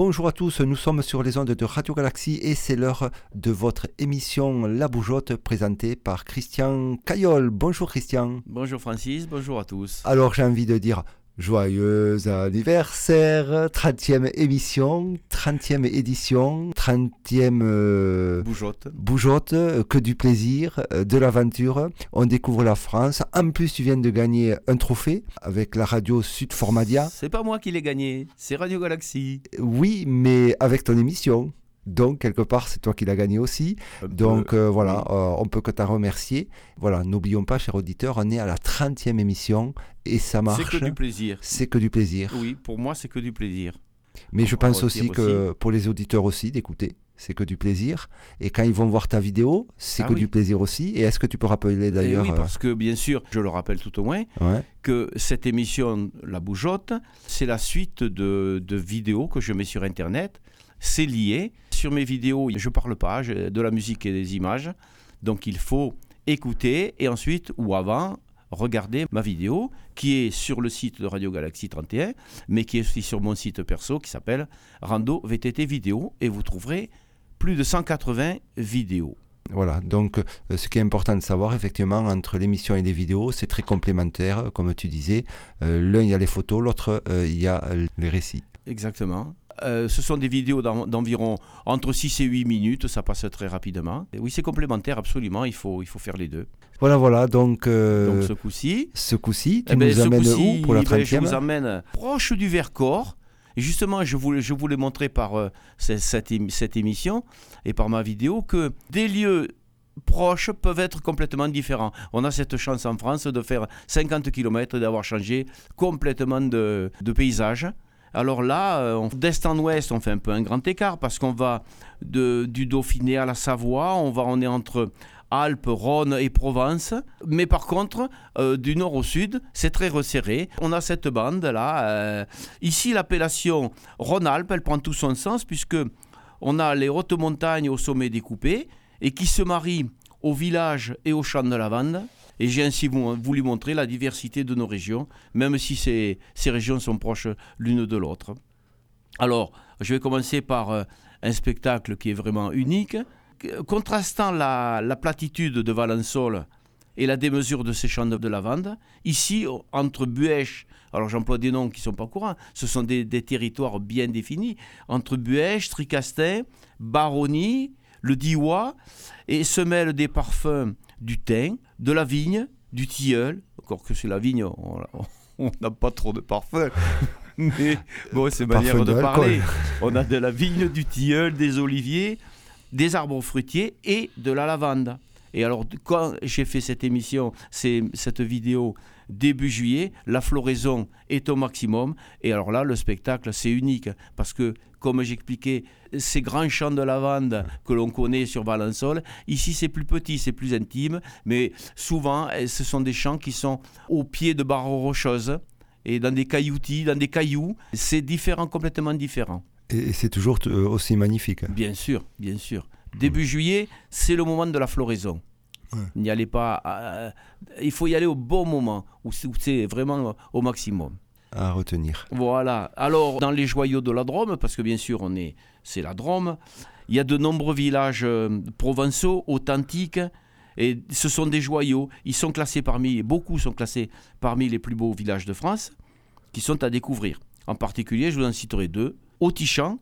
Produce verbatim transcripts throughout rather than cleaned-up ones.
Bonjour à tous, nous sommes sur les ondes de Radio Galaxie et c'est l'heure de votre émission La Bougeotte présentée par Christian Caillol. Bonjour Christian. Bonjour Francis, bonjour à tous. Alors j'ai envie de dire joyeux anniversaire, trentième émission, trentième édition, trentième euh, Bougeotte. Bougeotte, que du plaisir, de l'aventure. On découvre la France. En plus, tu viens de gagner un trophée avec la radio Sud Formadia. C'est pas moi qui l'ai gagné, c'est Radio Galaxie. Oui, mais avec ton émission. Donc, quelque part, c'est toi qui l'as gagné aussi. Un Donc, peu, euh, voilà, oui. euh, on peut que t'en remercier. Voilà, n'oublions pas, chers auditeurs, on est à la trentième émission et ça marche. C'est que du plaisir. C'est que du plaisir. Oui, pour moi, c'est que du plaisir. Mais On je va pense aussi redire que aussi. pour les auditeurs aussi, d'écouter, c'est que du plaisir. Et quand ils vont voir ta vidéo, c'est Ah que oui. du plaisir aussi. Et est-ce que tu peux rappeler Eh d'ailleurs oui, parce que bien sûr, je le rappelle tout au moins, euh, ouais. que cette émission La Bougeotte, c'est la suite de, de vidéos que je mets sur Internet. C'est lié. Sur mes vidéos, je ne parle pas, j'ai de la musique et des images. Donc il faut écouter et ensuite, ou avant, regarder ma vidéo qui est sur le site de Radio Galaxie trente et un, mais qui est aussi sur mon site perso qui s'appelle Rando V T T Vidéo. Et vous trouverez plus de cent quatre-vingts vidéos. Voilà, donc euh, ce qui est important de savoir, effectivement, entre l'émission et les vidéos, c'est très complémentaire, comme tu disais. Euh, l'un, il y a les photos, l'autre, euh, il y a euh, les récits. Exactement. Euh, ce sont des vidéos d'en- d'environ entre six et huit minutes, ça passe très rapidement. Et oui, c'est complémentaire, absolument, il faut, il faut faire les deux. Voilà, voilà, donc, euh, Donc ce coup-ci, ce coup-ci, tu eh ben, nous ce amènes coup-ci, où pour la ben, je trentième? vous amène proche du Vercors. Et justement, je voulais, je voulais montrer par euh, cette, cette émi- cette émission et par ma vidéo que des lieux proches peuvent être complètement différents. On a cette chance en France de faire cinquante kilomètres et d'avoir changé complètement de, de paysage. Alors là, euh, on- d'est en ouest, on fait un peu un grand écart parce qu'on va de, du Dauphiné à la Savoie, on, va, on est entre Alpes, Rhône et Provence. Mais par contre, euh, du nord au sud, c'est très resserré. On a cette bande-là. euh, ici, l'appellation Rhône-Alpes, elle prend tout son sens puisque on a les hautes montagnes au sommet découpé et qui se marient aux villages et aux champs de lavande. Et j'ai ainsi vou- voulu montrer la diversité de nos régions, même si ces, ces régions sont proches l'une de l'autre. Alors, je vais commencer par euh, un spectacle qui est vraiment unique. Euh, Contrastant la, la platitude de Valençol et la démesure de ces champs de, de lavande, ici, o- entre Buèche, alors j'emploie des noms qui ne sont pas courants, ce sont des, des territoires bien définis, entre Buèche, Tricastin, Baronnie, le Diois, et se mêlent des parfums du thym, de la vigne, du tilleul, encore que c'est la vigne, on on n'a pas trop de parfums, mais bon, c'est manière Parfum de de parler. l'alcool. On a de la vigne, du tilleul, des oliviers, des arbres fruitiers et de la lavande. Et alors, quand j'ai fait cette émission, c'est, cette vidéo, début juillet, la floraison est au maximum. Et alors là, le spectacle, c'est unique. Parce que, comme j'expliquais, ces grands champs de lavande que l'on connaît sur Valençol, ici, c'est plus petit, c'est plus intime. Mais souvent, eh, ce sont des champs qui sont au pied de barres rocheuses et dans des cailloutis, dans des cailloux. C'est différent, complètement différent. Et, et c'est toujours euh, aussi magnifique. Bien sûr, bien sûr. Début juillet, c'est le moment de la floraison. Ouais. N'y allez pas. euh, il faut y aller au bon moment, où c'est, où c'est vraiment au maximum. À retenir. Voilà. Alors, dans les joyaux de la Drôme, parce que bien sûr, on est, c'est la Drôme, il y a de nombreux villages euh, provençaux, authentiques, et ce sont des joyaux. Ils sont classés parmi, beaucoup sont classés parmi les plus beaux villages de France, qui sont à découvrir. En particulier, je vous en citerai deux. Autichamp,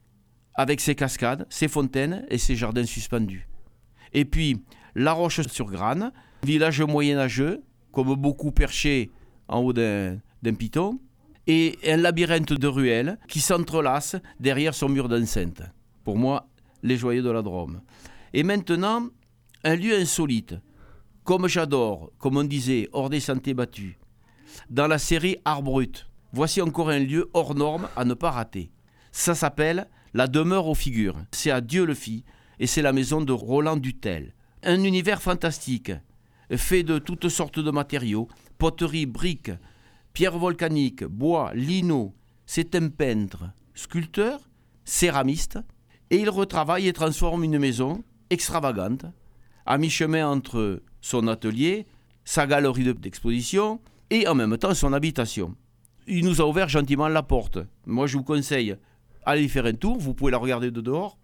avec ses cascades, ses fontaines et ses jardins suspendus. Et puis, La Roche-sur-Grane, village moyenâgeux, comme beaucoup perché en haut d'un, d'un piton, et un labyrinthe de ruelles qui s'entrelacent derrière son mur d'enceinte. Pour moi, les joyaux de la Drôme. Et maintenant, un lieu insolite, comme j'adore, comme on disait, hors des sentiers battus. Dans la série Art Brut, voici encore un lieu hors norme à ne pas rater. Ça s'appelle La Demeure aux Figures. C'est à Dieu-le-Fit et c'est la maison de Roland Dutel. Un univers fantastique, fait de toutes sortes de matériaux, poterie, briques, pierres volcaniques, bois, lino. C'est un peintre, sculpteur, céramiste, et il retravaille et transforme une maison extravagante, à mi-chemin entre son atelier, sa galerie d'exposition et en même temps son habitation. Il nous a ouvert gentiment la porte. Moi, je vous conseille, allez y faire un tour, vous pouvez la regarder de dehors,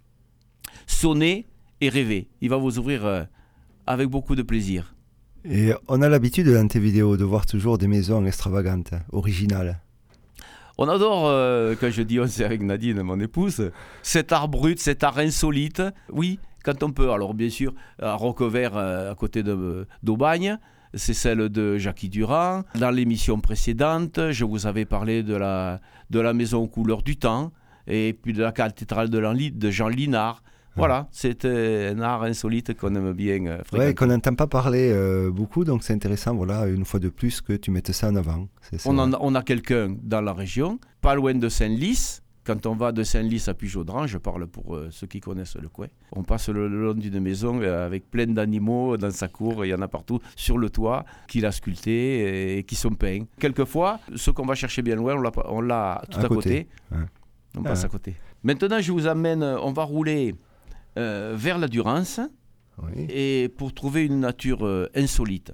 sonner et rêver. Il va vous ouvrir euh, avec beaucoup de plaisir. Et on a l'habitude dans tes vidéos de voir toujours des maisons extravagantes, originales. On adore, euh, quand je dis on, c'est avec Nadine, mon épouse, cet art brut, cet art insolite. Oui, quand on peut. Alors bien sûr, à Roquevert, euh, à côté de, d'Aubagne, c'est celle de Jackie Durand. Dans l'émission précédente, je vous avais parlé de la, de la maison aux couleurs du temps et puis de la cathédrale de, Lanli, de Jean Linard. Voilà, c'est euh, un art insolite qu'on aime bien euh, fréquenter. Oui, qu'on n'entend pas parler euh, beaucoup, donc c'est intéressant, voilà, une fois de plus, que tu mettes ça en avant. C'est, c'est on, en a, on a quelqu'un dans la région, pas loin de Saint-Lys. Quand on va de Saint-Lys à Pujaudran, je parle pour euh, ceux qui connaissent le coin, on passe le, le long d'une maison euh, avec plein d'animaux dans sa cour, il y en a partout sur le toit, qu'il a sculpté et qui sont peints. Quelquefois, ce qu'on va chercher bien loin, on l'a, on l'a tout à, à côté, côté. Ouais. On passe ah. à côté. Maintenant, je vous amène, on va rouler euh, vers la Durance, oui. Et pour trouver une nature euh, insolite.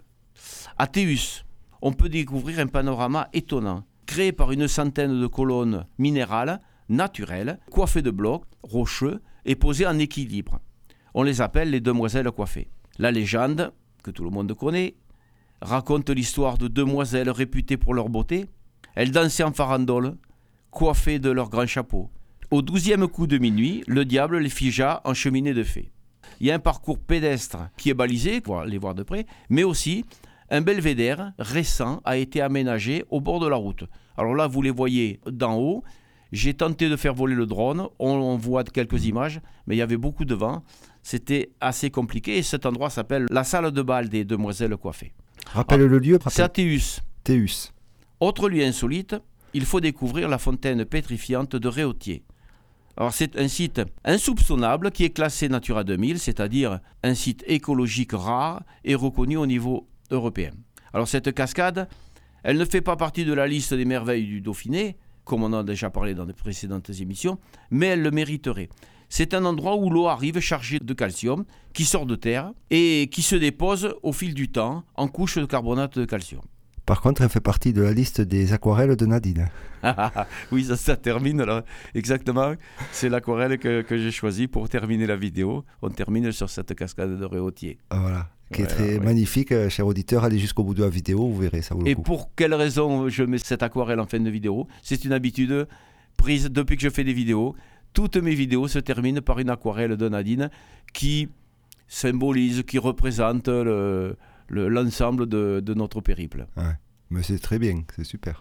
À Théus, on peut découvrir un panorama étonnant, créé par une centaine de colonnes minérales, naturelles, coiffées de blocs rocheux et posées en équilibre. On les appelle les demoiselles coiffées. La légende, que tout le monde connaît, raconte l'histoire de demoiselles réputées pour leur beauté. Elles dansaient en farandole, coiffées de leurs grands chapeaux. Au douzième coup de minuit, le diable les figea en cheminée de fées. Il y a un parcours pédestre qui est balisé, pour les voir de près, mais aussi un belvédère récent a été aménagé au bord de la route. Alors là, vous les voyez d'en haut. J'ai tenté de faire voler le drone. On, on voit quelques images, mais il y avait beaucoup de vent. C'était assez compliqué. Et cet endroit s'appelle la salle de bal des demoiselles coiffées. Rappelle ah, le lieu. C'est à Théus. Théus. Autre lieu insolite, il faut découvrir la fontaine pétrifiante de Réautier. Alors c'est un site insoupçonnable qui est classé Natura deux mille, c'est-à-dire un site écologique rare et reconnu au niveau européen. Alors cette cascade, elle ne fait pas partie de la liste des merveilles du Dauphiné, comme on en a déjà parlé dans de précédentes émissions, mais elle le mériterait. C'est un endroit où l'eau arrive chargée de calcium, qui sort de terre et qui se dépose au fil du temps en couche de carbonate de calcium. Par contre, elle fait partie de la liste des aquarelles de Nadine. Oui, ça, ça termine là. Exactement. C'est l'aquarelle que, que j'ai choisie pour terminer la vidéo. On termine sur cette cascade de Réautier. Ah, voilà. Qui voilà, est très oui. magnifique, cher auditeur. Allez jusqu'au bout de la vidéo, vous verrez, ça vaut le Et coup. pour quelle raison je mets cette aquarelle en fin de vidéo ? C'est une habitude prise depuis que je fais des vidéos. Toutes mes vidéos se terminent par une aquarelle de Nadine qui symbolise, qui représente le, le, l'ensemble de, de notre périple. Ouais. Mais c'est très bien, c'est super.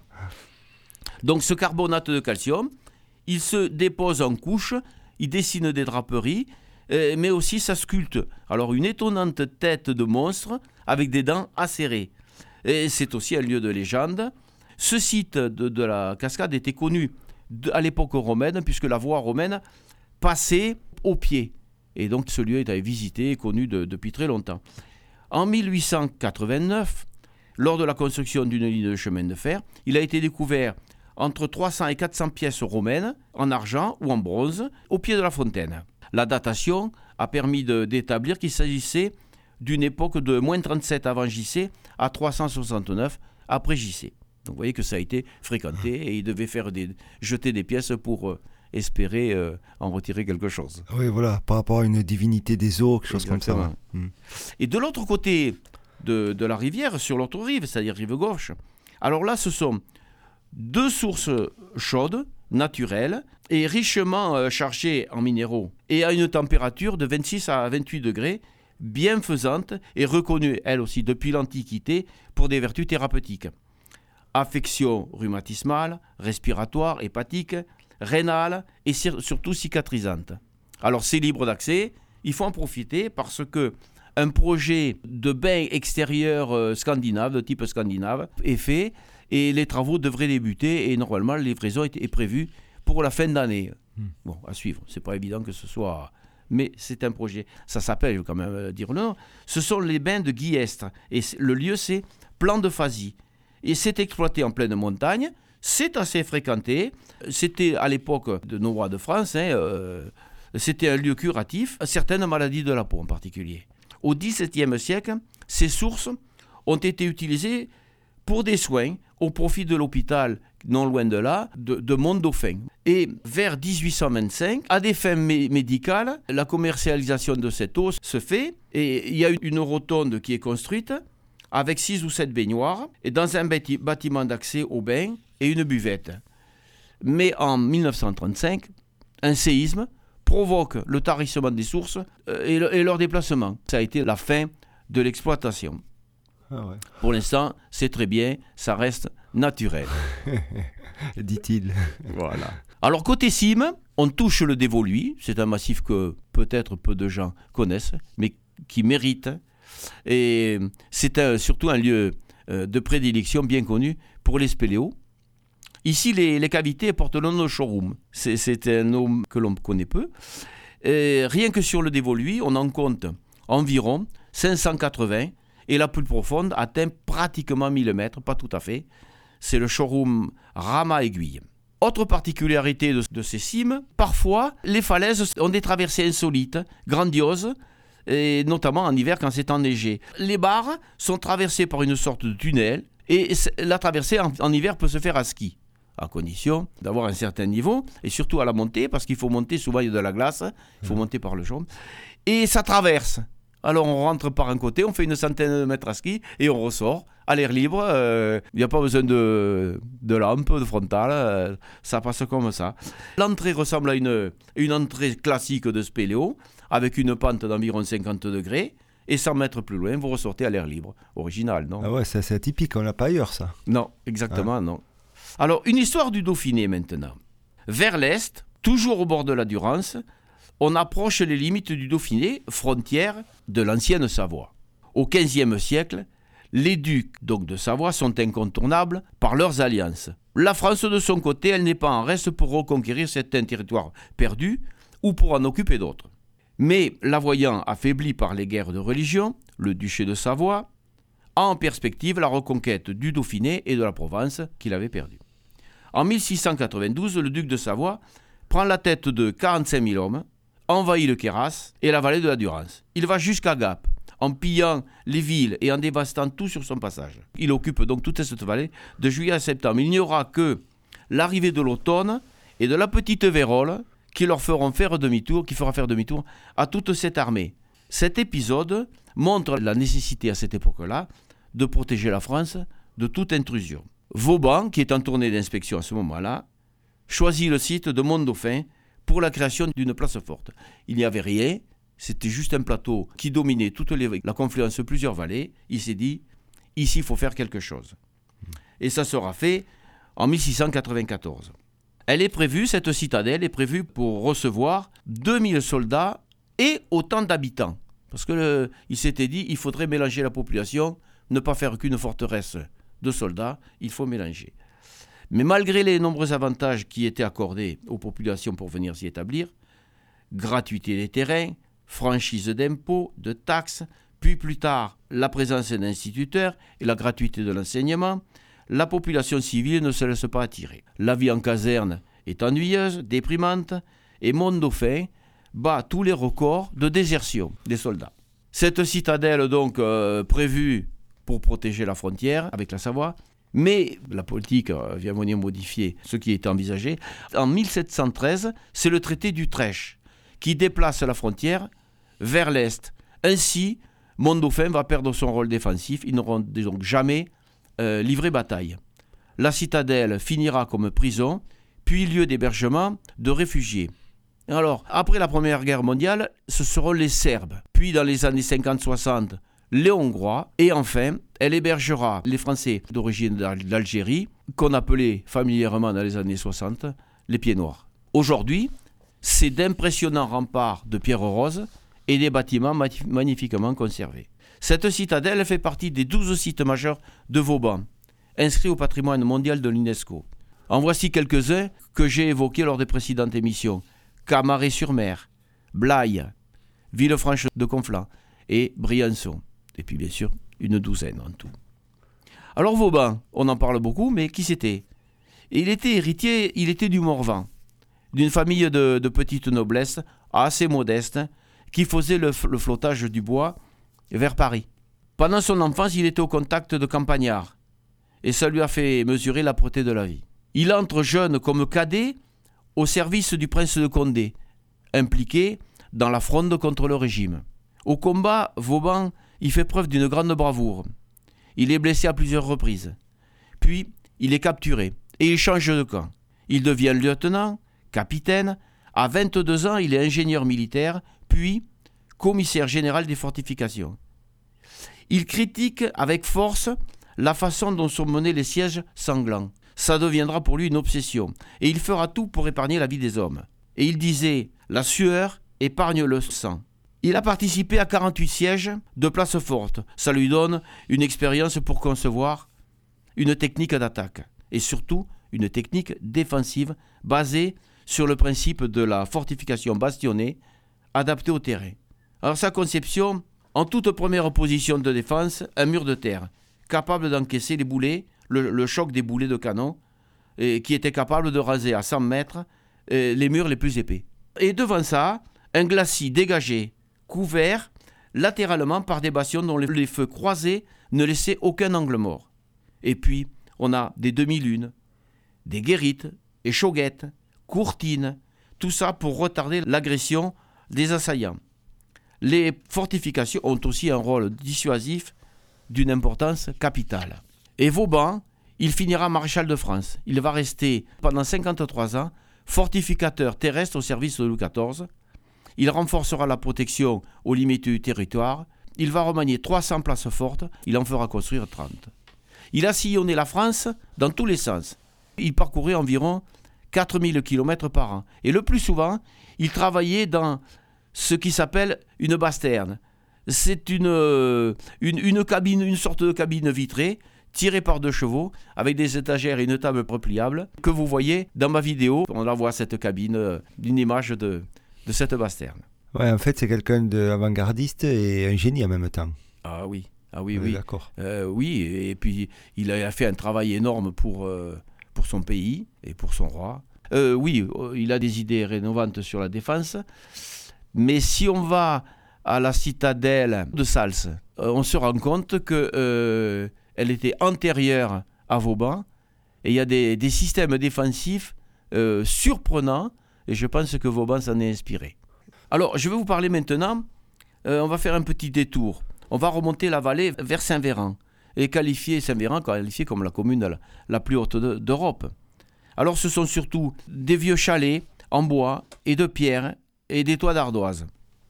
Donc ce carbonate de calcium, il se dépose en couche, il dessine des draperies, euh, mais aussi ça sculpte. Alors une étonnante tête de monstre avec des dents acérées. Et c'est aussi un lieu de légende. Ce site de, de la cascade était connu de, à l'époque romaine, puisque la voie romaine passait au pied. Et donc ce lieu était visité et connu de, depuis très longtemps. En mille huit cent quatre-vingt-neuf, lors de la construction d'une ligne de chemin de fer, il a été découvert entre trois cents et quatre cents pièces romaines, en argent ou en bronze, au pied de la fontaine. La datation a permis de, d'établir qu'il s'agissait d'une époque de moins trente-sept avant J C à trois cent soixante-neuf après J C. Donc vous voyez que ça a été fréquenté et il devait faire des, jeter des pièces pour euh, espérer euh, en retirer quelque chose. Oui, voilà, par rapport à une divinité des eaux, quelque chose Exactement. Comme ça. Mmh. Et de l'autre côté de, de la rivière, sur l'autre rive, c'est-à-dire rive gauche, alors là, ce sont deux sources chaudes, naturelles, et richement euh, chargées en minéraux, et à une température de vingt-six à vingt-huit degrés, bienfaisante et reconnue, elle aussi, depuis l'Antiquité, pour des vertus thérapeutiques. Affections rhumatismales, respiratoires, hépatiques, rénales et surtout cicatrisantes. Alors c'est libre d'accès, il faut en profiter parce que un projet de bain extérieur euh, scandinave, de type scandinave, est fait et les travaux devraient débuter et normalement la livraison est, est prévue pour la fin d'année. Mmh. Bon, à suivre, c'est pas évident que ce soit... Mais c'est un projet, ça s'appelle, je vais quand même euh, dire le nom, ce sont les bains de Guillestre et le lieu c'est Plan de Fazy. Et c'est exploité en pleine montagne, c'est assez fréquenté, c'était à l'époque de nos rois de France, hein, euh, c'était un lieu curatif, certaines maladies de la peau en particulier. Au dix-septième siècle, ces sources ont été utilisées pour des soins au profit de l'hôpital, non loin de là, de, de Mont-Dauphin. Et vers dix-huit cent vingt-cinq, à des fins mé- médicales, la commercialisation de cette eau se fait et il y a une rotonde qui est construite avec six ou sept baignoires et dans un bâti- bâtiment d'accès aux bains et une buvette. Mais en dix-neuf cent trente-cinq, un séisme provoque le tarissement des sources et, le, et leur déplacement. Ça a été la fin de l'exploitation. Ah ouais. Pour l'instant, c'est très bien, ça reste naturel. Dit-il. Voilà. Alors côté cime, on touche le Dévoluy, c'est un massif que peut-être peu de gens connaissent, mais qui mérite. Et c'est un, surtout un lieu euh, de prédilection bien connu pour les spéléos. Ici, les, les cavités portent le nom de showroom. C'est, c'est un nom que l'on connaît peu. Et rien que sur le Dévoluy, on en compte environ cinq cent quatre-vingts et la plus profonde atteint pratiquement mille mètres, pas tout à fait. C'est le showroom Rama-Aiguille. Autre particularité de, de ces cimes, parfois les falaises ont des traversées insolites, grandioses, et notamment en hiver quand c'est enneigé. Les barres sont traversées par une sorte de tunnel et la traversée en, en hiver peut se faire à ski, à condition d'avoir un certain niveau et surtout à la montée, parce qu'il faut monter, souvent il y a de la glace, il faut mmh. monter par le jaune. Et ça traverse. Alors on rentre par un côté, on fait une centaine de mètres à ski et on ressort à l'air libre. Il euh, n'y a pas besoin de, de lampe, de frontale, euh, ça passe comme ça. L'entrée ressemble à une, une entrée classique de spéléo avec une pente d'environ cinquante degrés et cent mètres plus loin, vous ressortez à l'air libre. Original, non ? Ah ouais, c'est, c'est atypique, on l'a pas ailleurs ça. Non, exactement, ah. non. Alors, une histoire du Dauphiné maintenant. Vers l'est, toujours au bord de la Durance, on approche les limites du Dauphiné, frontière de l'ancienne Savoie. Au quinzième siècle, les ducs donc de Savoie sont incontournables par leurs alliances. La France, de son côté, elle n'est pas en reste pour reconquérir certains territoires perdus ou pour en occuper d'autres. Mais la voyant affaiblie par les guerres de religion, le duché de Savoie a en perspective la reconquête du Dauphiné et de la Provence qu'il avait perdue. En mille six cent quatre-vingt-douze, le duc de Savoie prend la tête de quarante-cinq mille hommes, envahit le Queyras et la vallée de la Durance. Il va jusqu'à Gap, en pillant les villes et en dévastant tout sur son passage. Il occupe donc toute cette vallée de juillet à septembre. Il n'y aura que l'arrivée de l'automne et de la petite Vérole qui leur feront faire demi-tour, qui fera faire demi-tour à toute cette armée. Cet épisode montre la nécessité à cette époque-là de protéger la France de toute intrusion. Vauban, qui est en tournée d'inspection à ce moment-là, choisit le site de Mont-Dauphin pour la création d'une place forte. Il n'y avait rien, c'était juste un plateau qui dominait toute les, la confluence de plusieurs vallées. Il s'est dit, ici il faut faire quelque chose. Et ça sera fait en mille six cent quatre-vingt-quatorze. Elle est prévue, cette citadelle est prévue pour recevoir deux mille soldats et autant d'habitants. Parce qu'il s'était dit, il faudrait mélanger la population, ne pas faire qu'une forteresse de soldats, il faut mélanger. Mais malgré les nombreux avantages qui étaient accordés aux populations pour venir s'y établir, gratuité des terrains, franchise d'impôts, de taxes, puis plus tard la présence d'instituteurs et la gratuité de l'enseignement, la population civile ne se laisse pas attirer. La vie en caserne est ennuyeuse, déprimante, et Mont-Dauphin bat tous les records de désertion des soldats. Cette citadelle donc euh, prévue pour protéger la frontière avec la Savoie, mais la politique vient venir modifier ce qui était envisagé. En mille sept cent treize, c'est le traité d'Utrecht qui déplace la frontière vers l'est. Ainsi, Mont-Dauphin va perdre son rôle défensif. Ils n'auront donc jamais euh, livré bataille. La citadelle finira comme prison, puis lieu d'hébergement de réfugiés. Alors, après la Première Guerre mondiale, ce seront les Serbes. Puis, dans les années cinquante soixante, les Hongrois. Et enfin, elle hébergera les Français d'origine d'Algérie, qu'on appelait familièrement dans les années soixante, les Pieds Noirs. Aujourd'hui, c'est d'impressionnants remparts de pierre rose et des bâtiments magnifiquement conservés. Cette citadelle fait partie des douze sites majeurs de Vauban, inscrits au patrimoine mondial de l'UNESCO. En voici quelques-uns que j'ai évoqués lors des précédentes émissions. Camaret-sur-Mer, Blaye, Villefranche de Conflans et Briançon. Et puis bien sûr, une douzaine en tout. Alors Vauban, on en parle beaucoup, mais qui c'était ? Il était héritier, il était du Morvan, d'une famille de, de petite noblesse, assez modeste, qui faisait le, le flottage du bois vers Paris. Pendant son enfance, il était au contact de campagnards. et ça lui a fait mesurer l'âpreté de la vie. Il entre jeune comme cadet au service du prince de Condé, impliqué dans la fronde contre le régime. Au combat, Vauban y fait preuve d'une grande bravoure. Il est blessé à plusieurs reprises. Puis, il est capturé et il change de camp. Il devient lieutenant, capitaine. À vingt-deux ans, il est ingénieur militaire, puis commissaire général des fortifications. Il critique avec force la façon dont sont menés les sièges sanglants. Ça deviendra pour lui une obsession, et il fera tout pour épargner la vie des hommes. Et il disait « La sueur épargne le sang ». Il a participé à quarante-huit sièges de places fortes. Ça lui donne une expérience pour concevoir une technique d'attaque, et surtout une technique défensive basée sur le principe de la fortification bastonnée adaptée au terrain. Alors sa conception, en toute première position de défense, un mur de terre, capable d'encaisser les boulets, le, le choc des boulets de canon, et qui était capable de raser à cent mètres euh, les murs les plus épais. Et devant ça, un glacis dégagé, couvert latéralement par des bastions dont les, les feux croisés ne laissaient aucun angle mort. Et puis, on a des demi-lunes, des guérites, échauguettes, courtines, tout ça pour retarder l'agression des assaillants. Les fortifications ont aussi un rôle dissuasif d'une importance capitale. Et Vauban, il finira maréchal de France. Il va rester pendant cinquante-trois ans fortificateur terrestre au service de Louis quatorze. Il renforcera la protection aux limites du territoire. Il va remanier trois cents places fortes. Il en fera construire trente. Il a sillonné la France dans tous les sens. Il parcourait environ quatre mille kilomètres par an. Et le plus souvent, il travaillait dans ce qui s'appelle une basterne. C'est une, une, une cabine, une sorte de cabine vitrée, tirée par deux chevaux, avec des étagères et une table repliable, que vous voyez dans ma vidéo. On la voit, cette cabine, d'une image de, de cette basterne. Ouais, en fait, c'est quelqu'un d'avant-gardiste et un génie en même temps. Ah oui, ah oui, oui. oui. D'accord. Euh, oui, et puis il a fait un travail énorme pour, euh, pour son pays et pour son roi. Euh, oui, il a des idées rénovantes sur la défense, mais si on va à la citadelle de Sals, euh, on se rend compte que euh, elle était antérieure à Vauban, et il y a des, des systèmes défensifs euh, surprenants, et je pense que Vauban s'en est inspiré. Alors, je vais vous parler maintenant, euh, on va faire un petit détour. On va remonter la vallée vers Saint-Véran, et qualifier Saint-Véran qualifié comme la commune la, la plus haute de, d'Europe. Alors, ce sont surtout des vieux chalets en bois et de pierre et des toits d'ardoise.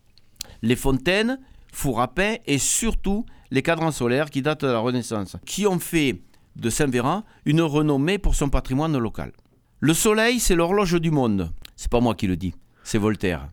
Les fontaines, fours à pain et surtout les cadrans solaires qui datent de la Renaissance, qui ont fait de Saint-Véran une renommée pour son patrimoine local. Le soleil, c'est l'horloge du monde. C'est pas moi qui le dis, c'est Voltaire.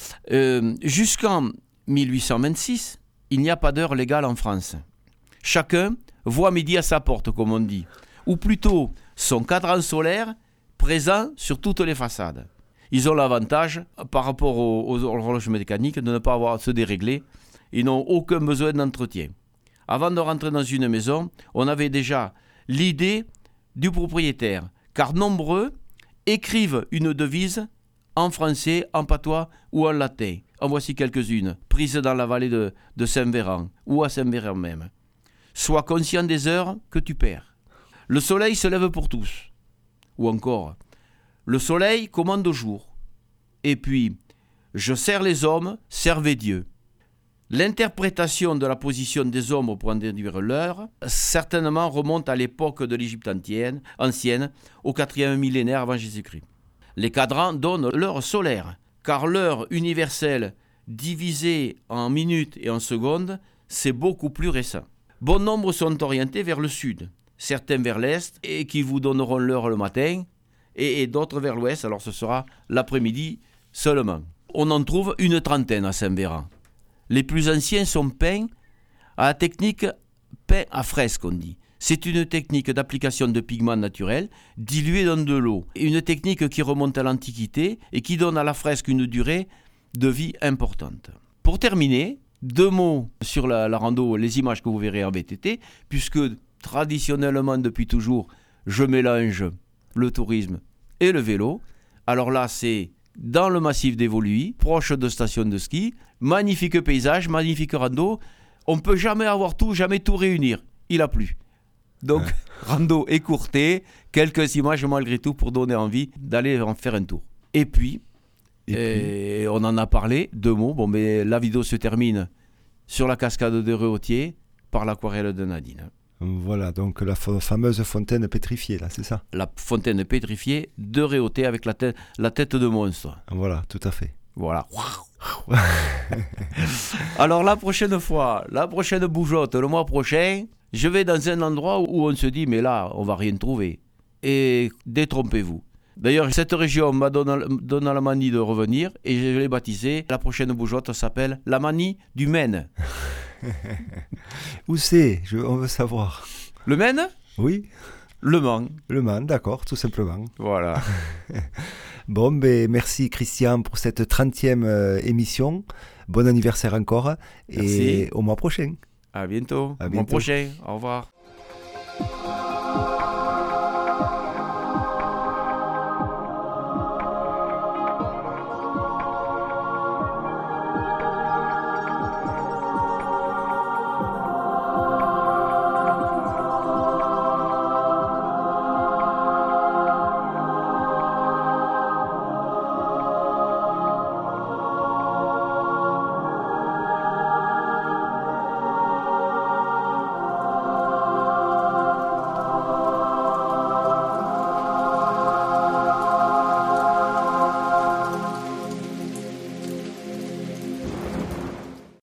Euh, jusqu'en mille huit cent vingt-six, il n'y a pas d'heure légale en France. Chacun voit midi à sa porte, comme on dit, ou plutôt son cadran solaire présent sur toutes les façades. Ils ont l'avantage, par rapport aux, aux horloges mécaniques, de ne pas avoir à se dérégler. Ils n'ont aucun besoin d'entretien. Avant de rentrer dans une maison, on avait déjà l'idée du propriétaire, car nombreux écrivent une devise en français, en patois ou en latin. En voici quelques-unes, prises dans la vallée de, de Saint-Véran, ou à Saint-Véran même. Sois conscient des heures que tu perds. Le soleil se lève pour tous. Ou encore, le soleil commande au jour. Et puis, je sers les hommes, servez Dieu. L'interprétation de la position des hommes pour en déduire l'heure, certainement remonte à l'époque de l'Égypte ancienne, au quatrième millénaire avant Jésus-Christ. Les cadrans donnent l'heure solaire, car l'heure universelle divisée en minutes et en secondes, c'est beaucoup plus récent. Bon nombre sont orientés vers le sud, certains vers l'est, et qui vous donneront l'heure le matin, et, et d'autres vers l'ouest, alors ce sera l'après-midi seulement. On en trouve une trentaine à Saint-Véran. Les plus anciens sont peints à la technique peint à fresque, on dit. C'est une technique d'application de pigments naturels dilués dans de l'eau. Une technique qui remonte à l'Antiquité et qui donne à la fresque une durée de vie importante. Pour terminer, deux mots sur la, la rando, les images que vous verrez en V T T, puisque traditionnellement, depuis toujours, je mélange le tourisme et le vélo. Alors là, c'est dans le massif des Voluy, proche de stations de ski. Magnifique paysage, magnifique rando. On ne peut jamais avoir tout, jamais tout réunir. Il a plu. Donc, rando écourté, quelques images malgré tout pour donner envie d'aller en faire un tour. Et puis, Et et on en a parlé, deux mots. Bon, mais la vidéo se termine sur la cascade de Réautier par l'aquarelle de Nadine. Voilà, donc la fa- fameuse fontaine pétrifiée, là, c'est ça? La fontaine pétrifiée de Réautier avec la, tête- la tête de monstre. Voilà, tout à fait. Voilà. Alors la prochaine fois, la prochaine bougeotte, le mois prochain, je vais dans un endroit où on se dit, mais là, on va rien trouver. Et détrompez-vous. D'ailleurs, cette région m'a donné, donné la manie de revenir et je l'ai baptisée. La prochaine bougeotte s'appelle la manie du Maine. Où c'est? Je- On veut savoir. Le Maine? Oui, Le Mans. Le Mans, d'accord, tout simplement. Voilà. Bon, ben, merci Christian pour cette trentième euh, émission. Bon anniversaire encore. Merci. Et au mois prochain. À bientôt. À Au mois bientôt. prochain. Au revoir.